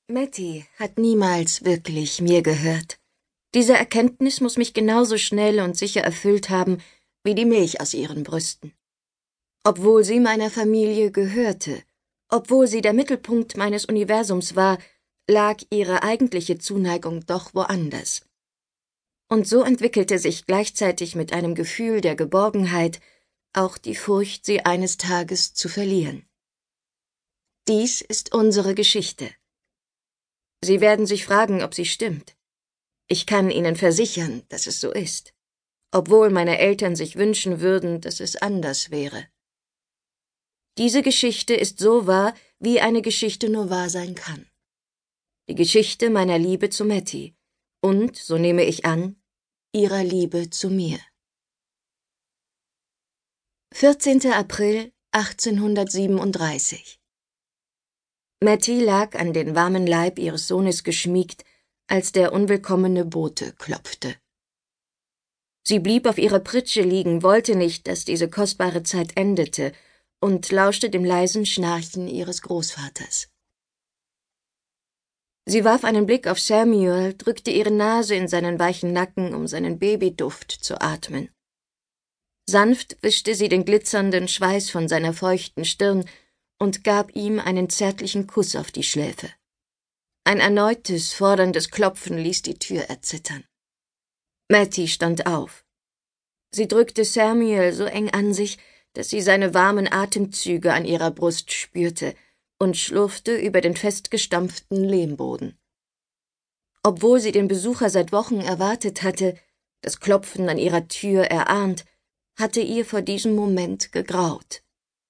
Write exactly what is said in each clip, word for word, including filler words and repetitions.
Matty hat niemals wirklich mir gehört. Diese Erkenntnis muss mich genauso schnell und sicher erfüllt haben, wie die Milch aus ihren Brüsten. Obwohl sie meiner Familie gehörte, obwohl sie der Mittelpunkt meines Universums war, lag ihre eigentliche Zuneigung doch woanders. Und so entwickelte sich gleichzeitig mit einem Gefühl der Geborgenheit auch die Furcht, sie eines Tages zu verlieren. Dies ist unsere Geschichte. Sie werden sich fragen, ob sie stimmt. Ich kann Ihnen versichern, dass es so ist, obwohl meine Eltern sich wünschen würden, dass es anders wäre. Diese Geschichte ist so wahr, wie eine Geschichte nur wahr sein kann. Die Geschichte meiner Liebe zu Matty und, so nehme ich an, ihrer Liebe zu mir. vierzehnter April achtzehnhundertsiebenunddreißig. Matty lag an den warmen Leib ihres Sohnes geschmiegt, als der unwillkommene Bote klopfte. Sie blieb auf ihrer Pritsche liegen, wollte nicht, dass diese kostbare Zeit endete, und lauschte dem leisen Schnarchen ihres Großvaters. Sie warf einen Blick auf Samuel, drückte ihre Nase in seinen weichen Nacken, um seinen Babyduft zu atmen. Sanft wischte sie den glitzernden Schweiß von seiner feuchten Stirn und gab ihm einen zärtlichen Kuss auf die Schläfe. Ein erneutes, forderndes Klopfen ließ die Tür erzittern. Matty stand auf. Sie drückte Samuel so eng an sich, dass sie seine warmen Atemzüge an ihrer Brust spürte, und schlurfte über den festgestampften Lehmboden. Obwohl sie den Besucher seit Wochen erwartet hatte, das Klopfen an ihrer Tür erahnt, hatte ihr vor diesem Moment gegraut.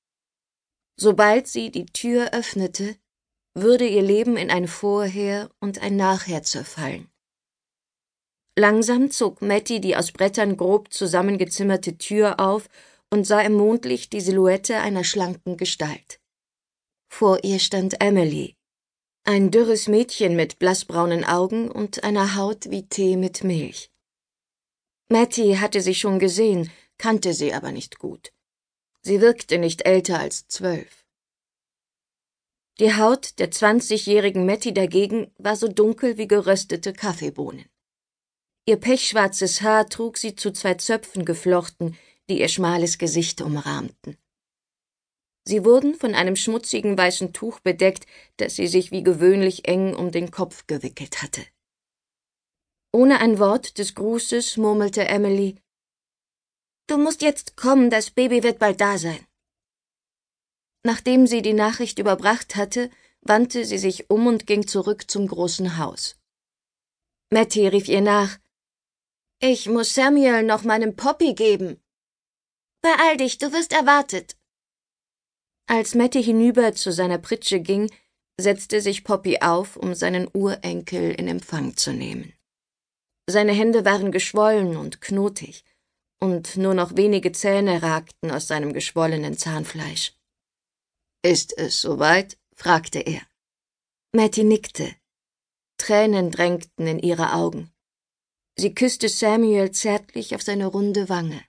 Sobald sie die Tür öffnete, würde ihr Leben in ein Vorher und ein Nachher zerfallen. Langsam zog Matty die aus Brettern grob zusammengezimmerte Tür auf und sah im Mondlicht die Silhouette einer schlanken Gestalt. Vor ihr stand Emily, ein dürres Mädchen mit blassbraunen Augen und einer Haut wie Tee mit Milch. Matty hatte sie schon gesehen, kannte sie aber nicht gut. Sie wirkte nicht älter als zwölf. Die Haut der zwanzigjährigen Matty dagegen war so dunkel wie geröstete Kaffeebohnen. Ihr pechschwarzes Haar trug sie zu zwei Zöpfen geflochten, die ihr schmales Gesicht umrahmten. Sie wurden von einem schmutzigen weißen Tuch bedeckt, das sie sich wie gewöhnlich eng um den Kopf gewickelt hatte. Ohne ein Wort des Grußes murmelte Emily: »Du musst jetzt kommen, das Baby wird bald da sein.« Nachdem sie die Nachricht überbracht hatte, wandte sie sich um und ging zurück zum großen Haus. Matty rief ihr nach: »Ich muss Samuel noch meinem Poppy geben.« »Beeil dich, du wirst erwartet.« Als Matty hinüber zu seiner Pritsche ging, setzte sich Poppy auf, um seinen Urenkel in Empfang zu nehmen. Seine Hände waren geschwollen und knotig, und nur noch wenige Zähne ragten aus seinem geschwollenen Zahnfleisch. »Ist es soweit?« fragte er. Matty nickte. Tränen drängten in ihre Augen. Sie küsste Samuel zärtlich auf seine runde Wange.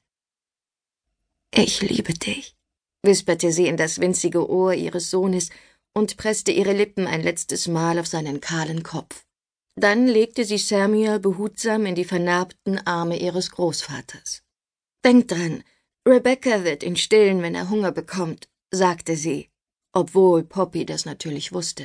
»Ich liebe dich«, wisperte sie in das winzige Ohr ihres Sohnes und presste ihre Lippen ein letztes Mal auf seinen kahlen Kopf. Dann legte sie Samuel behutsam in die vernarbten Arme ihres Großvaters. »Denk dran, Rebecca wird ihn stillen, wenn er Hunger bekommt«, sagte sie, obwohl Poppy das natürlich wusste.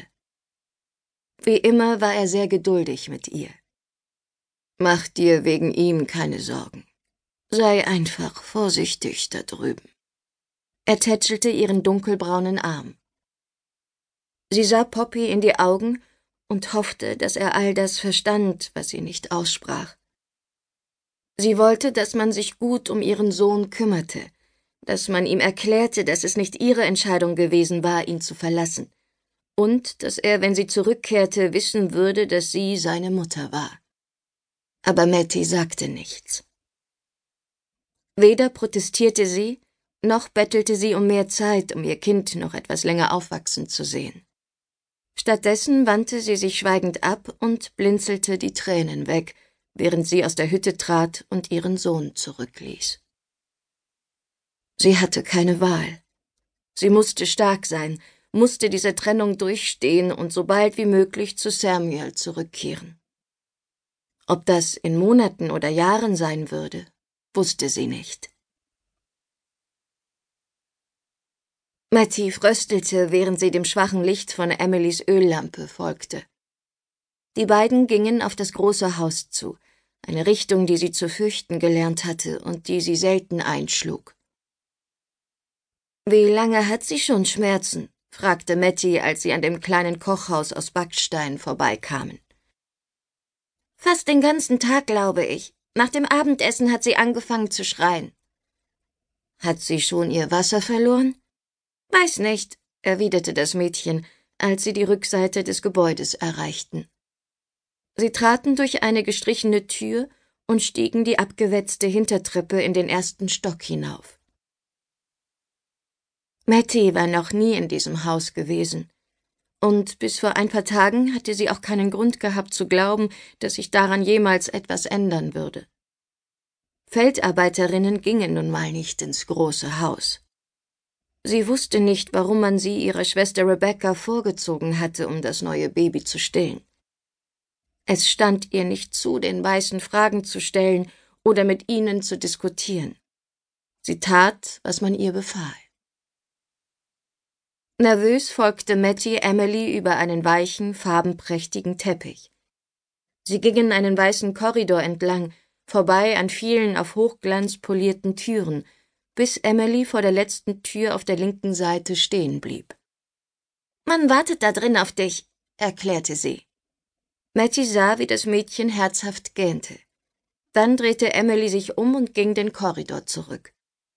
Wie immer war er sehr geduldig mit ihr. »Mach dir wegen ihm keine Sorgen. Sei einfach vorsichtig da drüben.« Er tätschelte ihren dunkelbraunen Arm. Sie sah Poppy in die Augen und hoffte, dass er all das verstand, was sie nicht aussprach. Sie wollte, dass man sich gut um ihren Sohn kümmerte, dass man ihm erklärte, dass es nicht ihre Entscheidung gewesen war, ihn zu verlassen, und dass er, wenn sie zurückkehrte, wissen würde, dass sie seine Mutter war. Aber Matty sagte nichts. Weder protestierte sie, noch bettelte sie um mehr Zeit, um ihr Kind noch etwas länger aufwachsen zu sehen. Stattdessen wandte sie sich schweigend ab und blinzelte die Tränen weg, während sie aus der Hütte trat und ihren Sohn zurückließ. Sie hatte keine Wahl. Sie musste stark sein, musste diese Trennung durchstehen und so bald wie möglich zu Samuel zurückkehren. Ob das in Monaten oder Jahren sein würde, wusste sie nicht. Mattie fröstelte, während sie dem schwachen Licht von Emilys Öllampe folgte. Die beiden gingen auf das große Haus zu, eine Richtung, die sie zu fürchten gelernt hatte und die sie selten einschlug. »Wie lange hat sie schon Schmerzen?« fragte Mattie, als sie an dem kleinen Kochhaus aus Backstein vorbeikamen. »Fast den ganzen Tag, glaube ich. Nach dem Abendessen hat sie angefangen zu schreien.« »Hat sie schon ihr Wasser verloren?« »Weiß nicht«, erwiderte das Mädchen, als sie die Rückseite des Gebäudes erreichten. Sie traten durch eine gestrichene Tür und stiegen die abgewetzte Hintertreppe in den ersten Stock hinauf. Mattie war noch nie in diesem Haus gewesen, und bis vor ein paar Tagen hatte sie auch keinen Grund gehabt zu glauben, dass sich daran jemals etwas ändern würde. Feldarbeiterinnen gingen nun mal nicht ins große Haus. Sie wusste nicht, warum man sie ihrer Schwester Rebecca vorgezogen hatte, um das neue Baby zu stillen. Es stand ihr nicht zu, den Weißen Fragen zu stellen oder mit ihnen zu diskutieren. Sie tat, was man ihr befahl. Nervös folgte Mattie Emily über einen weichen, farbenprächtigen Teppich. Sie gingen einen weißen Korridor entlang, vorbei an vielen auf Hochglanz polierten Türen, bis Emily vor der letzten Tür auf der linken Seite stehen blieb. »Man wartet da drin auf dich«, erklärte sie. Mattie sah, wie das Mädchen herzhaft gähnte. Dann drehte Emily sich um und ging den Korridor zurück.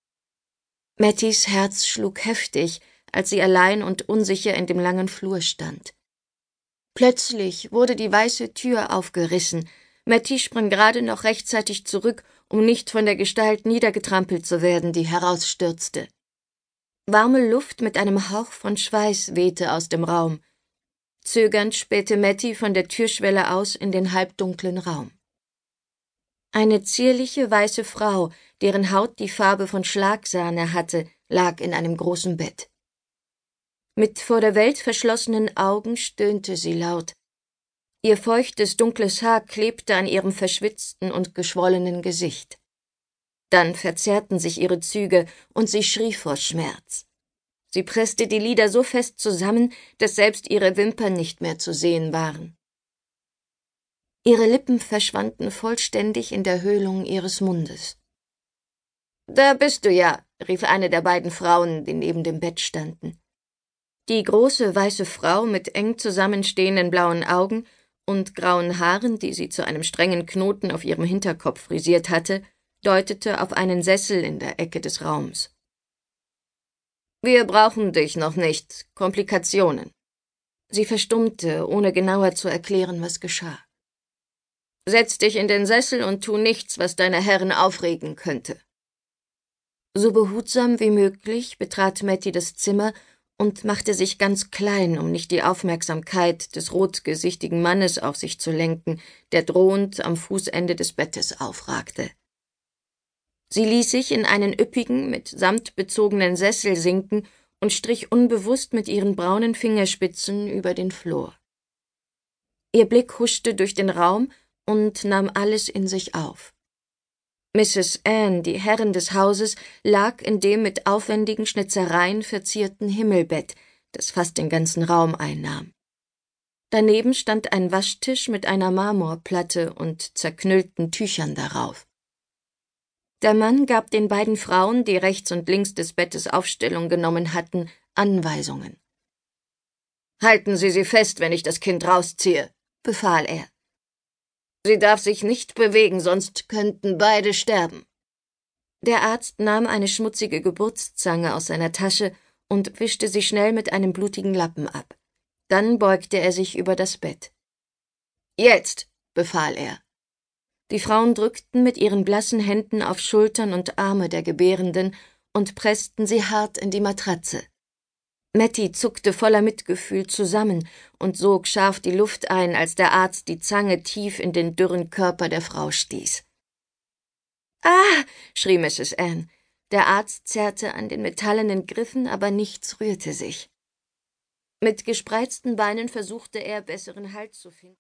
Matties Herz schlug heftig, als sie allein und unsicher in dem langen Flur stand. Plötzlich wurde die weiße Tür aufgerissen. Mattie sprang gerade noch rechtzeitig zurück, um nicht von der Gestalt niedergetrampelt zu werden, die herausstürzte. Warme Luft mit einem Hauch von Schweiß wehte aus dem Raum. Zögernd spähte Mattie von der Türschwelle aus in den halbdunklen Raum. Eine zierliche weiße Frau, deren Haut die Farbe von Schlagsahne hatte, lag in einem großen Bett. Mit vor der Welt verschlossenen Augen stöhnte sie laut. Ihr feuchtes, dunkles Haar klebte an ihrem verschwitzten und geschwollenen Gesicht. Dann verzerrten sich ihre Züge, und sie schrie vor Schmerz. Sie presste die Lider so fest zusammen, dass selbst ihre Wimpern nicht mehr zu sehen waren. Ihre Lippen verschwanden vollständig in der Höhlung ihres Mundes. »Da bist du ja«, rief eine der beiden Frauen, die neben dem Bett standen. Die große, weiße Frau mit eng zusammenstehenden blauen Augen und grauen Haaren, die sie zu einem strengen Knoten auf ihrem Hinterkopf frisiert hatte, deutete auf einen Sessel in der Ecke des Raums. »Wir brauchen dich noch nicht. Komplikationen.« Sie verstummte, ohne genauer zu erklären, was geschah. »Setz dich in den Sessel und tu nichts, was deine Herren aufregen könnte.« So behutsam wie möglich betrat Mattie das Zimmer und machte sich ganz klein, um nicht die Aufmerksamkeit des rotgesichtigen Mannes auf sich zu lenken, der drohend am Fußende des Bettes aufragte. Sie ließ sich in einen üppigen, mit Samt bezogenen Sessel sinken und strich unbewusst mit ihren braunen Fingerspitzen über den Flor. Ihr Blick huschte durch den Raum und nahm alles in sich auf. Misses Anne, die Herrin des Hauses, lag in dem mit aufwendigen Schnitzereien verzierten Himmelbett, das fast den ganzen Raum einnahm. Daneben stand ein Waschtisch mit einer Marmorplatte und zerknüllten Tüchern darauf. Der Mann gab den beiden Frauen, die rechts und links des Bettes Aufstellung genommen hatten, Anweisungen. »Halten Sie sie fest, wenn ich das Kind rausziehe«, befahl er. »Sie darf sich nicht bewegen, sonst könnten beide sterben.« Der Arzt nahm eine schmutzige Geburtszange aus seiner Tasche und wischte sie schnell mit einem blutigen Lappen ab. Dann beugte er sich über das Bett. »Jetzt«, befahl er. Die Frauen drückten mit ihren blassen Händen auf Schultern und Arme der Gebärenden und pressten sie hart in die Matratze. Mattie zuckte voller Mitgefühl zusammen und sog scharf die Luft ein, als der Arzt die Zange tief in den dürren Körper der Frau stieß. »Ah«, schrie Misses Anne. Der Arzt zerrte an den metallenen Griffen, aber nichts rührte sich. Mit gespreizten Beinen versuchte er, besseren Halt zu finden.